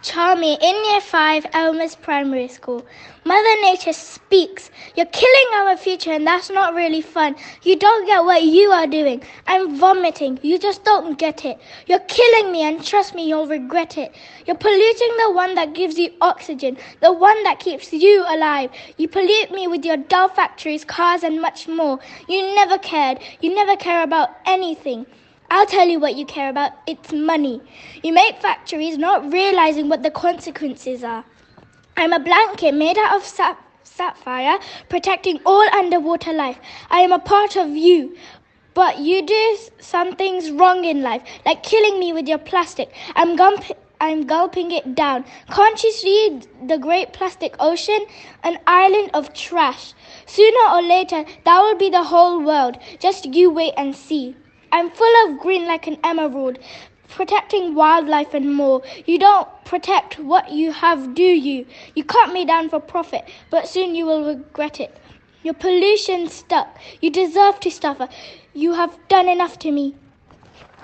Charmy in Year 5, Elmer's Primary School. Mother Nature speaks. You're killing our future and that's not really fun. You don't get what you are doing. I'm vomiting. You just don't get it. You're killing me and trust me, you'll regret it. You're polluting the one that gives you oxygen, the one that keeps you alive. You pollute me with your dull factories, cars and much more. You never cared. You never care about anything. I'll tell you what you care about. It's money. You make factories not realizing what the consequences are. I'm a blanket made out of sapphire, protecting all underwater life. I am a part of you. But you do some things wrong in life, like killing me with your plastic. I'm gulping it down. Can't you see the great plastic ocean? An island of trash. Sooner or later, that will be the whole world. Just you wait and see. I'm full of green like an emerald, protecting wildlife and more. You don't protect what you have, do you? You cut me down for profit, but soon you will regret it. Your pollution stuck. You deserve to suffer. You have done enough to me.